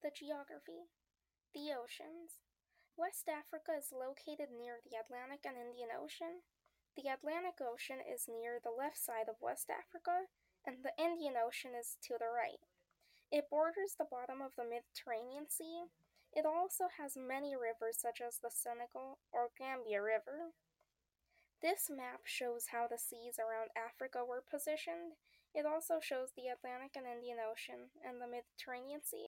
The geography. The oceans. West Africa is located near the Atlantic and Indian Ocean. The Atlantic Ocean is near the left side of West Africa, and the Indian Ocean is to the right. It borders the bottom of the Mediterranean Sea. It also has many rivers such as the Senegal or Gambia River. This map shows how the seas around Africa were positioned. It also shows the Atlantic and Indian Ocean and the Mediterranean Sea.